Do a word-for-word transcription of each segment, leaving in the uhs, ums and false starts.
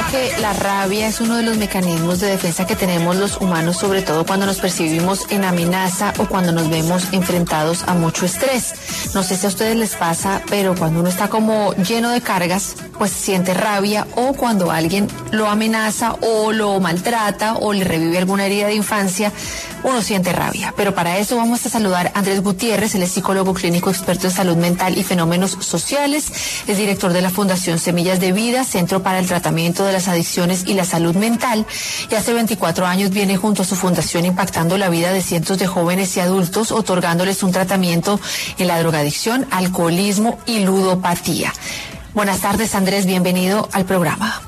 que la rabia es uno de los mecanismos de defensa que tenemos los humanos, sobre todo cuando nos percibimos en amenaza o cuando nos vemos enfrentados a mucho estrés. No sé si a ustedes les pasa, pero cuando uno está como lleno de cargas, pues siente rabia, o cuando alguien lo amenaza o lo maltrata o le revive alguna herida de infancia, uno siente rabia. Pero para eso vamos a saludar a Andrés Gutiérrez. Él es psicólogo clínico, experto en salud mental y fenómenos sociales, es director de la Fundación Semillas de Vida, Centro para el Tratamiento de las Adicciones y la Salud Mental, y hace veinticuatro años viene junto a su fundación impactando la vida de cientos de jóvenes y adultos, otorgándoles un tratamiento en la drogadicción, alcoholismo y ludopatía. Buenas tardes, Andrés, bienvenido al programa.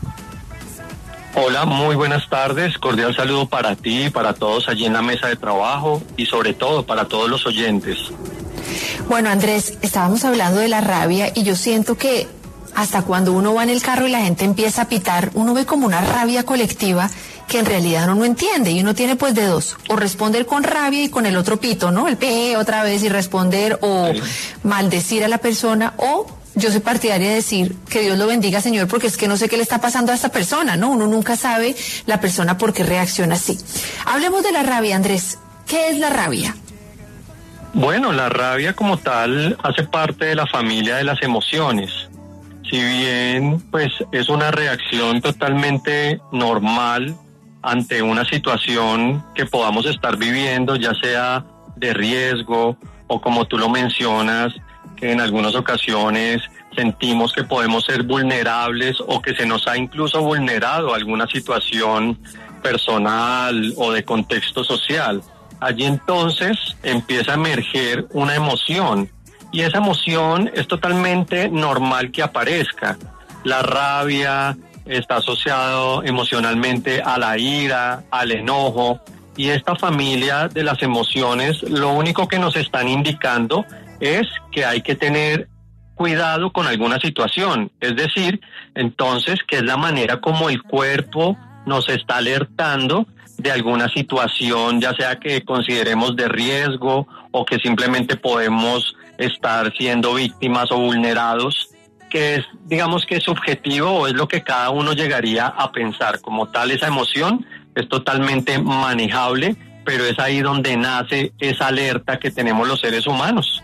Hola, muy buenas tardes, cordial saludo para ti y para todos allí en la mesa de trabajo y sobre todo para todos los oyentes. Bueno, Andrés, estábamos hablando de la rabia y yo siento que hasta cuando uno va en el carro y la gente empieza a pitar, uno ve como una rabia colectiva que en realidad uno no entiende, y uno tiene pues de dos, o responder con rabia y con el otro pito, ¿no? El pe otra vez y responder, o sí. maldecir a la persona, o yo soy partidaria de decir que Dios lo bendiga, Señor, porque es que no sé qué le está pasando a esta persona, ¿no? Uno nunca sabe la persona por qué reacciona así. Hablemos de la rabia, Andrés. ¿Qué es la rabia? Bueno, la rabia como tal hace parte de la familia de las emociones. Si bien pues es una reacción totalmente normal ante una situación que podamos estar viviendo, ya sea de riesgo o como tú lo mencionas, que en algunas ocasiones sentimos que podemos ser vulnerables o que se nos ha incluso vulnerado alguna situación personal o de contexto social. Allí entonces empieza a emerger una emoción. Y esa emoción es totalmente normal que aparezca. La rabia está asociado emocionalmente a la ira, al enojo, y esta familia de las emociones lo único que nos están indicando es que hay que tener cuidado con alguna situación. Es decir, entonces, que es la manera como el cuerpo nos está alertando de alguna situación, ya sea que consideremos de riesgo o que simplemente podemos estar siendo víctimas o vulnerados, que es, digamos que es subjetivo o es lo que cada uno llegaría a pensar. Como tal, esa emoción es totalmente manejable, pero es ahí donde nace esa alerta que tenemos los seres humanos.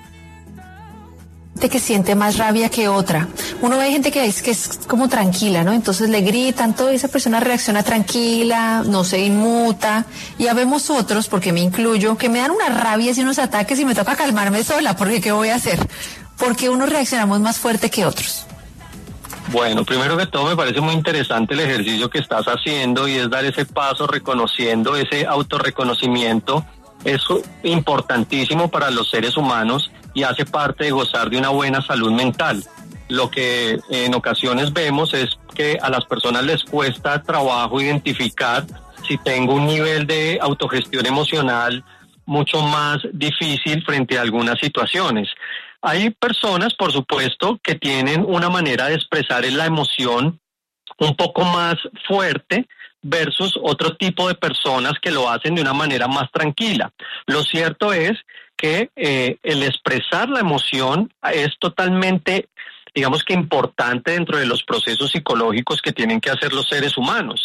Que siente más rabia que otra. Uno ve gente que es que es como tranquila, ¿no? Entonces le gritan, toda esa persona reacciona tranquila, no se inmuta. Y ya vemos otros, porque me incluyo, que me dan unas rabias y unos ataques y me toca calmarme sola, porque ¿qué voy a hacer? Porque unos reaccionamos más fuerte que otros. Bueno, primero que todo me parece muy interesante el ejercicio que estás haciendo, y es dar ese paso reconociendo, ese autorreconocimiento. Es importantísimo para los seres humanos y hace parte de gozar de una buena salud mental. Lo que en ocasiones vemos es que a las personas les cuesta trabajo identificar si tengo un nivel de autogestión emocional mucho más difícil frente a algunas situaciones. Hay personas, por supuesto, que tienen una manera de expresar la emoción un poco más fuerte versus otro tipo de personas que lo hacen de una manera más tranquila. Lo cierto es que eh, el expresar la emoción es totalmente, digamos que importante dentro de los procesos psicológicos que tienen que hacer los seres humanos.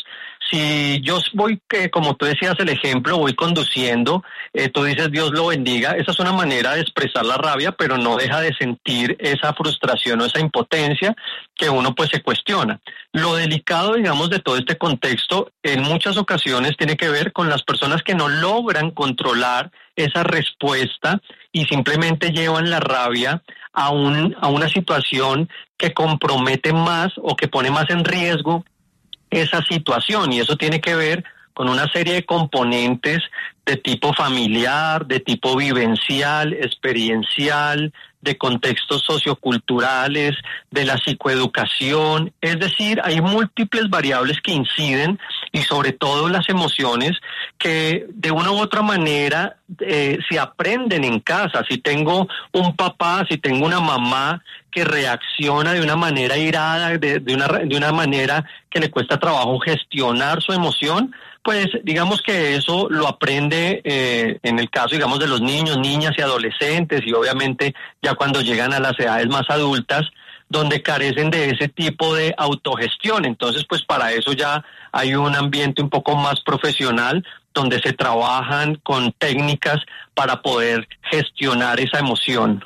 Si yo voy, que como tú decías el ejemplo, voy conduciendo, eh, tú dices Dios lo bendiga, esa es una manera de expresar la rabia, pero no deja de sentir esa frustración o esa impotencia que uno pues se cuestiona. Lo delicado, digamos, de todo este contexto, en muchas ocasiones tiene que ver con las personas que no logran controlar esa respuesta y simplemente llevan la rabia a, un, a una situación que compromete más o que pone más en riesgo esa situación, y eso tiene que ver con una serie de componentes de tipo familiar, de tipo vivencial, experiencial, de contextos socioculturales, de la psicoeducación. Es decir, hay múltiples variables que inciden, y sobre todo las emociones que de una u otra manera eh, se aprenden en casa. Si tengo un papá, si tengo una mamá que reacciona de una manera irada, de, de, una, de una manera que le cuesta trabajo gestionar su emoción, pues digamos que eso lo aprende eh, en el caso, digamos, de los niños, niñas y adolescentes, y obviamente ya cuando llegan a las edades más adultas, donde carecen de ese tipo de autogestión. Entonces, pues para eso ya hay un ambiente un poco más profesional, donde se trabajan con técnicas para poder gestionar esa emoción.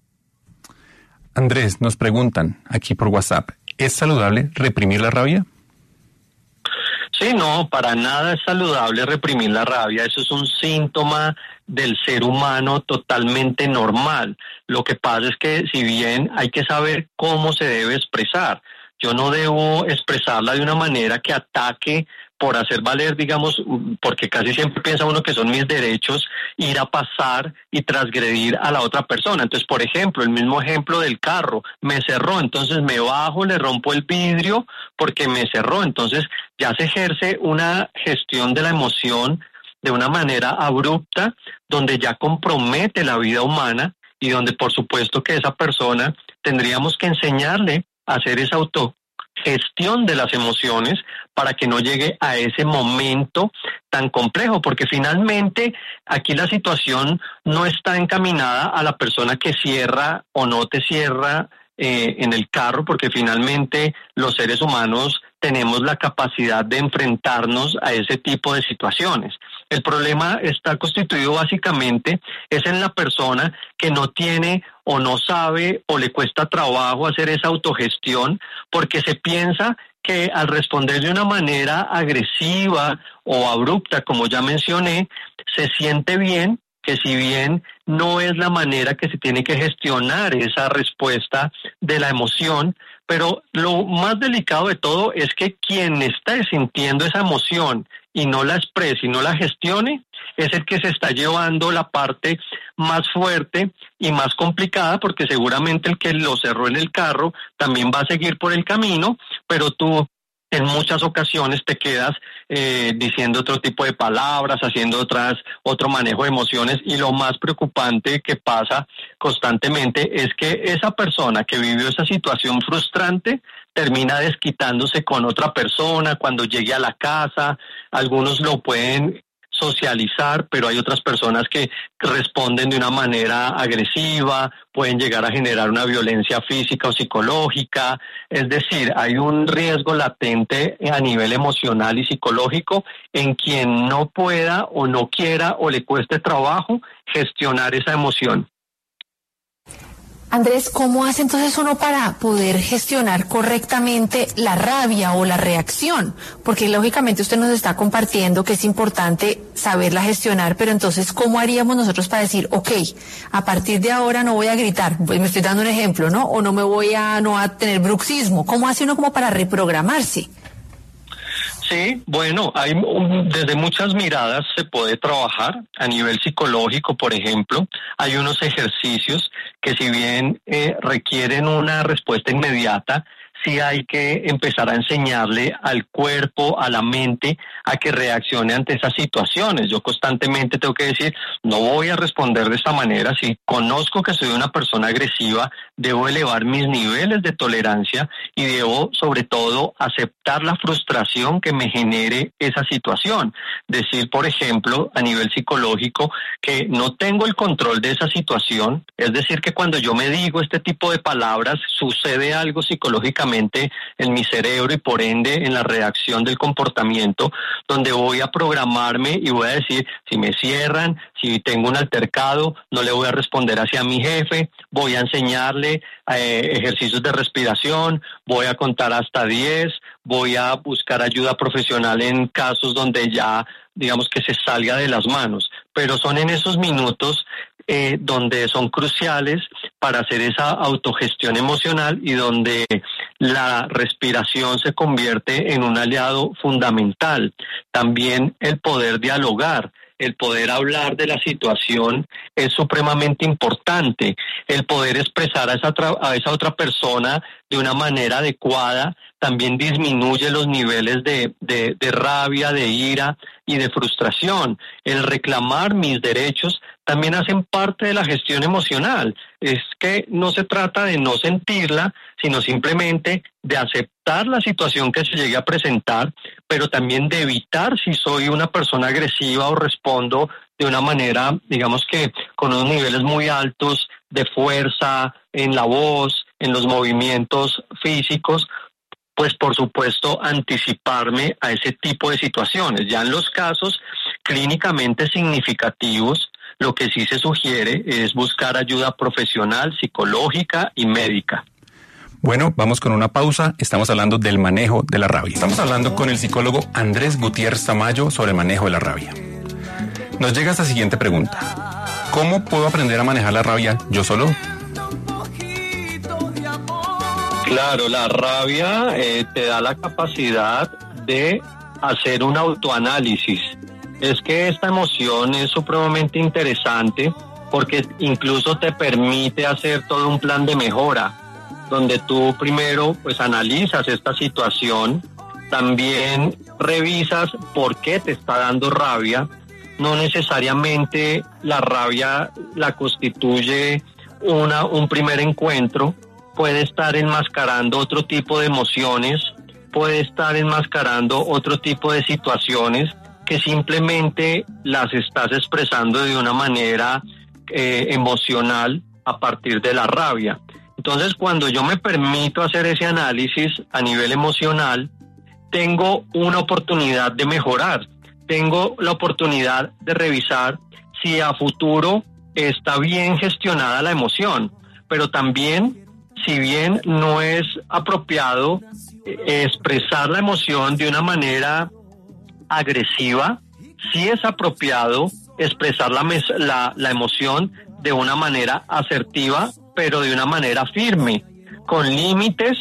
Andrés, nos preguntan aquí por WhatsApp, ¿es saludable reprimir la rabia? Sí, no, para nada es saludable reprimir la rabia. Eso es un síntoma del ser humano totalmente normal. Lo que pasa es que si bien hay que saber cómo se debe expresar, yo no debo expresarla de una manera que ataque por hacer valer, digamos, porque casi siempre piensa uno que son mis derechos, ir a pasar y transgredir a la otra persona. Entonces, por ejemplo, el mismo ejemplo del carro, me cerró, entonces me bajo, le rompo el vidrio porque me cerró. Entonces, ya se ejerce una gestión de la emoción de una manera abrupta, donde ya compromete la vida humana y donde, por supuesto, que esa persona tendríamos que enseñarle a hacer esa autogestión de las emociones para que no llegue a ese momento tan complejo, porque finalmente aquí la situación no está encaminada a la persona que cierra o no te cierra eh, en el carro, porque finalmente los seres humanos tenemos la capacidad de enfrentarnos a ese tipo de situaciones. El problema está constituido básicamente es en la persona que no tiene o no sabe o le cuesta trabajo hacer esa autogestión, porque se piensa que al responder de una manera agresiva o abrupta, como ya mencioné, se siente bien, que si bien no es la manera que se tiene que gestionar esa respuesta de la emoción, pero lo más delicado de todo es que quien está sintiendo esa emoción y no la exprese y no la gestione, es el que se está llevando la parte más fuerte y más complicada, porque seguramente el que lo cerró en el carro también va a seguir por el camino, pero tú en muchas ocasiones te quedas eh, diciendo otro tipo de palabras, haciendo otras, otro manejo de emociones, y lo más preocupante que pasa constantemente es que esa persona que vivió esa situación frustrante termina desquitándose con otra persona cuando llegue a la casa. Algunos lo pueden socializar, pero hay otras personas que responden de una manera agresiva, pueden llegar a generar una violencia física o psicológica. Es decir, hay un riesgo latente a nivel emocional y psicológico en quien no pueda o no quiera o le cueste trabajo gestionar esa emoción. Andrés, ¿cómo hace entonces uno para poder gestionar correctamente la rabia o la reacción? Porque lógicamente usted nos está compartiendo que es importante saberla gestionar, pero entonces, ¿cómo haríamos nosotros para decir, ok, a partir de ahora no voy a gritar? Pues me estoy dando un ejemplo, ¿no? O no me voy a, no a tener bruxismo. ¿Cómo hace uno como para reprogramarse? Sí, bueno, hay desde muchas miradas se puede trabajar. A nivel psicológico, por ejemplo, hay unos ejercicios que, si bien eh, requieren una respuesta inmediata, sí hay que empezar a enseñarle al cuerpo, a la mente, a que reaccione ante esas situaciones. Yo constantemente tengo que decir, no voy a responder de esta manera. Si conozco que soy una persona agresiva, debo elevar mis niveles de tolerancia y debo, sobre todo, aceptar la frustración que me genere esa situación. Decir, por ejemplo, a nivel psicológico, que no tengo el control de esa situación, es decir, que cuando yo me digo este tipo de palabras, sucede algo psicológicamente en mi cerebro y por ende en la reacción del comportamiento, donde voy a programarme y voy a decir, si me cierran, si tengo un altercado, no le voy a responder hacia mi jefe, voy a enseñarle eh, ejercicios de respiración, voy a contar hasta diez, voy a buscar ayuda profesional en casos donde ya, digamos, que se salga de las manos. Pero son en esos minutos eh, donde son cruciales para hacer esa autogestión emocional y donde la respiración se convierte en un aliado fundamental. También el poder dialogar, el poder hablar de la situación es supremamente importante. El poder expresar a esa, a esa otra persona de una manera adecuada también disminuye los niveles de, de, de rabia, de ira y de frustración. El reclamar mis derechos también hacen parte de la gestión emocional. Es que no se trata de no sentirla, sino simplemente de aceptar la situación que se llegue a presentar, pero también de evitar si soy una persona agresiva o respondo de una manera, digamos que con unos niveles muy altos de fuerza en la voz, en los movimientos físicos, pues por supuesto anticiparme a ese tipo de situaciones. Ya en los casos clínicamente significativos, lo que sí se sugiere es buscar ayuda profesional, psicológica y médica. Bueno, vamos con una pausa. Estamos hablando del manejo de la rabia. Estamos hablando con el psicólogo Andrés Gutiérrez Tamayo sobre el manejo de la rabia. Nos llega esta siguiente pregunta. ¿Cómo puedo aprender a manejar la rabia yo solo? Claro, la rabia eh, te da la capacidad de hacer un autoanálisis. Es que esta emoción es supremamente interesante porque incluso te permite hacer todo un plan de mejora, donde tú primero pues analizas esta situación, también revisas por qué te está dando rabia. No necesariamente la rabia la constituye una, un primer encuentro, puede estar enmascarando otro tipo de emociones, puede estar enmascarando otro tipo de situaciones que simplemente las estás expresando de una manera eh, emocional a partir de la rabia. Entonces, cuando yo me permito hacer ese análisis a nivel emocional, tengo una oportunidad de mejorar, tengo la oportunidad de revisar si a futuro está bien gestionada la emoción, pero también, si bien no es apropiado eh, expresar la emoción de una manera agresiva, sí es apropiado expresar la, la, la emoción de una manera asertiva, pero de una manera firme, con límites,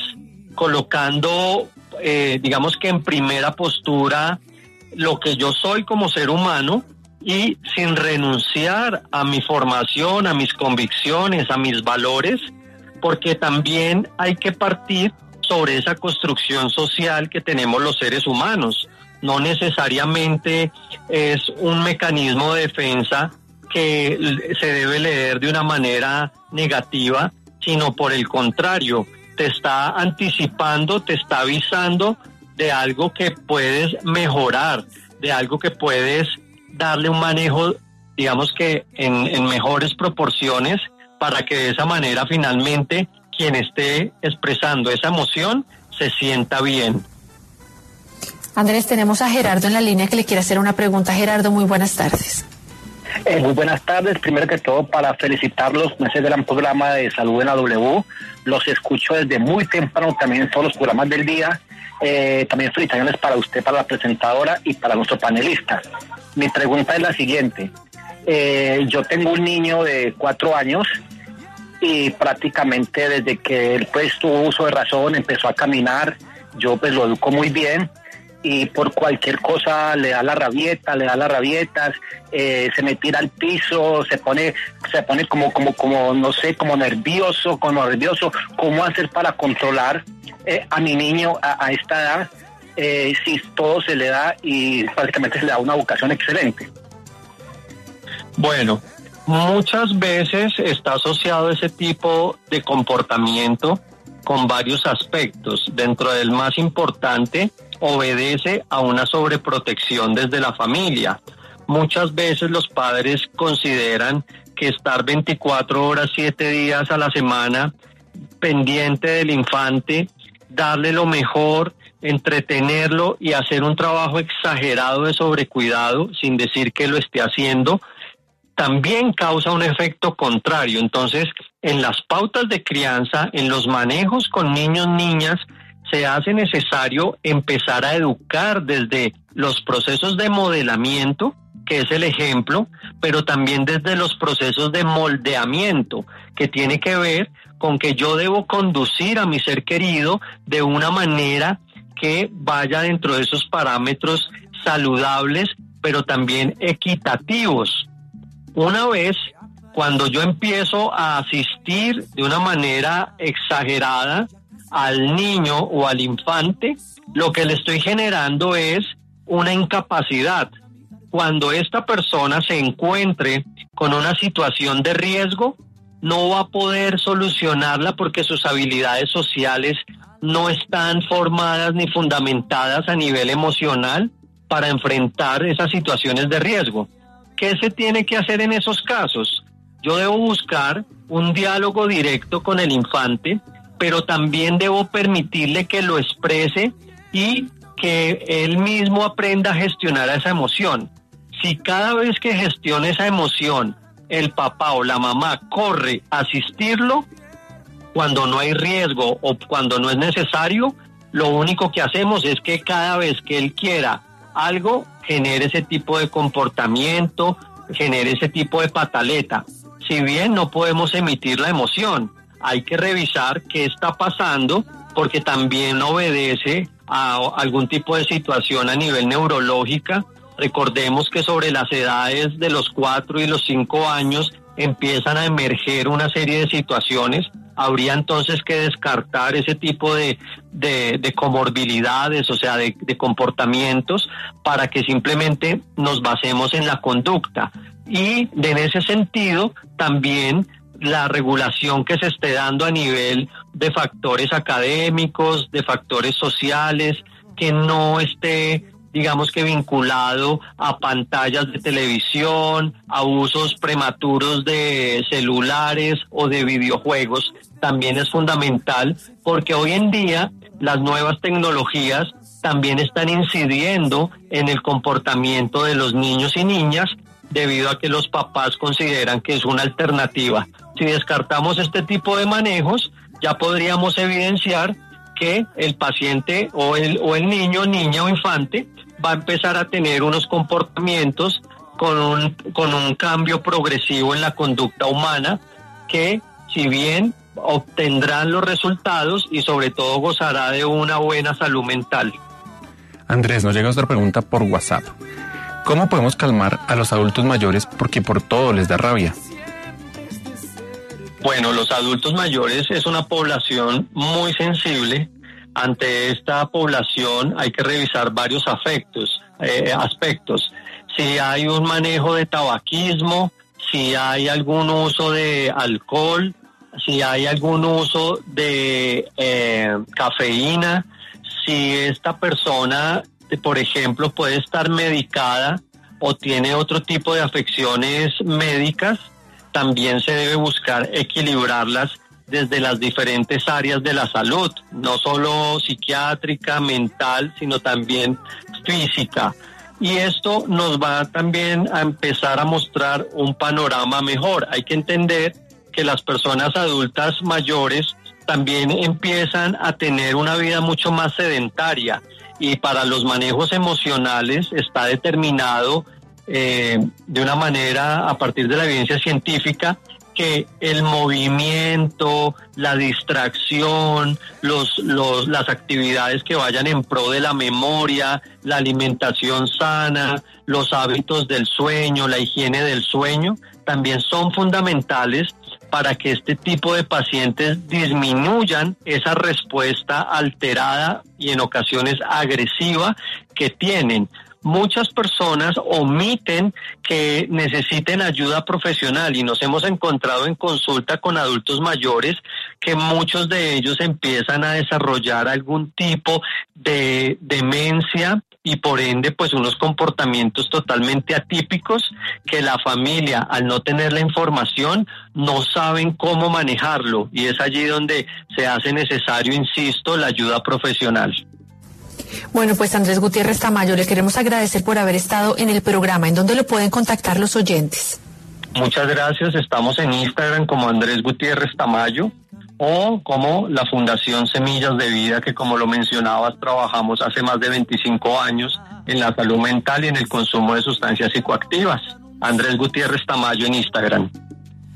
colocando, eh, digamos que en primera postura, lo que yo soy como ser humano y sin renunciar a mi formación, a mis convicciones, a mis valores, porque también hay que partir sobre esa construcción social que tenemos los seres humanos. No necesariamente es un mecanismo de defensa que se debe leer de una manera negativa, sino por el contrario, te está anticipando, te está avisando de algo que puedes mejorar, de algo que puedes darle un manejo, digamos que en, en mejores proporciones, para que de esa manera finalmente quien esté expresando esa emoción se sienta bien. Andrés, tenemos a Gerardo en la línea que le quiere hacer una pregunta. Gerardo, muy buenas tardes. Eh, muy buenas tardes. Primero que todo, para felicitarlos en ese gran programa de salud en la W. Los escucho desde muy temprano también en todos los programas del día. Eh, también felicitaciones para usted, para la presentadora y para nuestro panelista. Mi pregunta es la siguiente. Eh, yo tengo un niño de cuatro años y prácticamente desde que él pues tuvo uso de razón, empezó a caminar, yo pues lo educo muy bien. Y por cualquier cosa le da la rabieta, le da las rabietas, eh, se me tira al piso, se pone, se pone como, como, como, no sé, como nervioso, como nervioso. ¿Cómo hacer para controlar eh, a mi niño a, a esta edad eh, si todo se le da y prácticamente se le da una vocación excelente? Bueno, muchas veces está asociado ese tipo de comportamiento con varios aspectos. Dentro del más importante, obedece a una sobreprotección desde la familia. Muchas veces los padres consideran que estar veinticuatro horas, siete días a la semana pendiente del infante, darle lo mejor, entretenerlo y hacer un trabajo exagerado de sobrecuidado, sin decir que lo esté haciendo, también causa un efecto contrario. Entonces, en las pautas de crianza, en los manejos con niños, niñas, se hace necesario empezar a educar desde los procesos de modelamiento, que es el ejemplo, pero también desde los procesos de moldeamiento, que tiene que ver con que yo debo conducir a mi ser querido de una manera que vaya dentro de esos parámetros saludables, pero también equitativos. Una vez, cuando yo empiezo a asistir de una manera exagerada al niño o al infante, lo que le estoy generando es una incapacidad. Cuando esta persona se encuentre con una situación de riesgo, no va a poder solucionarla porque sus habilidades sociales no están formadas ni fundamentadas a nivel emocional para enfrentar esas situaciones de riesgo. ¿Qué se tiene que hacer en esos casos? Yo debo buscar un diálogo directo con el infante pero también debo permitirle que lo exprese y que él mismo aprenda a gestionar esa emoción. Si cada vez que gestione esa emoción, el papá o la mamá corre a asistirlo, cuando no hay riesgo o cuando no es necesario, lo único que hacemos es que cada vez que él quiera algo, genere ese tipo de comportamiento, genere ese tipo de pataleta. Si bien no podemos emitir la emoción, hay que revisar qué está pasando, porque también obedece a algún tipo de situación a nivel neurológica. Recordemos que sobre las edades de los cuatro y los cinco años empiezan a emerger una serie de situaciones. Habría entonces que descartar ese tipo de, de, de comorbilidades, o sea, de, de comportamientos, para que simplemente nos basemos en la conducta. Y en ese sentido, también la regulación que se esté dando a nivel de factores académicos, de factores sociales, que no esté, digamos que vinculado a pantallas de televisión, a usos prematuros de celulares o de videojuegos, también es fundamental, porque hoy en día las nuevas tecnologías también están incidiendo en el comportamiento de los niños y niñas, debido a que los papás consideran que es una alternativa. Si descartamos este tipo de manejos, ya podríamos evidenciar que el paciente o el, o el niño, niña o infante va a empezar a tener unos comportamientos con un, con un cambio progresivo en la conducta humana, que si bien obtendrán los resultados y sobre todo gozará de una buena salud mental. Andrés, nos llega otra pregunta por WhatsApp. ¿Cómo podemos calmar a los adultos mayores porque por todo les da rabia? Bueno, los adultos mayores es una población muy sensible. Ante esta población hay que revisar varios afectos, eh, aspectos. Si hay un manejo de tabaquismo, si hay algún uso de alcohol, si hay algún uso de eh, cafeína, si esta persona, por ejemplo, puede estar medicada o tiene otro tipo de afecciones médicas, también se debe buscar equilibrarlas desde las diferentes áreas de la salud, no solo psiquiátrica, mental, sino también física. Y esto nos va también a empezar a mostrar un panorama mejor. Hay que entender que las personas adultas mayores también empiezan a tener una vida mucho más sedentaria, y para los manejos emocionales está determinado eh, de una manera, a partir de la evidencia científica, que el movimiento, la distracción, los, los, las actividades que vayan en pro de la memoria, la alimentación sana, los hábitos del sueño, la higiene del sueño, también son fundamentales para que este tipo de pacientes disminuyan esa respuesta alterada y en ocasiones agresiva que tienen. Muchas personas omiten que necesiten ayuda profesional, y nos hemos encontrado en consulta con adultos mayores que muchos de ellos empiezan a desarrollar algún tipo de demencia y por ende pues unos comportamientos totalmente atípicos que la familia, al no tener la información, no saben cómo manejarlo, y es allí donde se hace necesario, insisto, la ayuda profesional. Bueno, pues Andrés Gutiérrez Tamayo, le queremos agradecer por haber estado en el programa. ¿En dónde lo pueden contactar los oyentes? Muchas gracias. Estamos en Instagram como Andrés Gutiérrez Tamayo o como la Fundación Semillas de Vida, que como lo mencionabas, trabajamos hace más de veinticinco años en la salud mental y en el consumo de sustancias psicoactivas. Andrés Gutiérrez Tamayo en Instagram.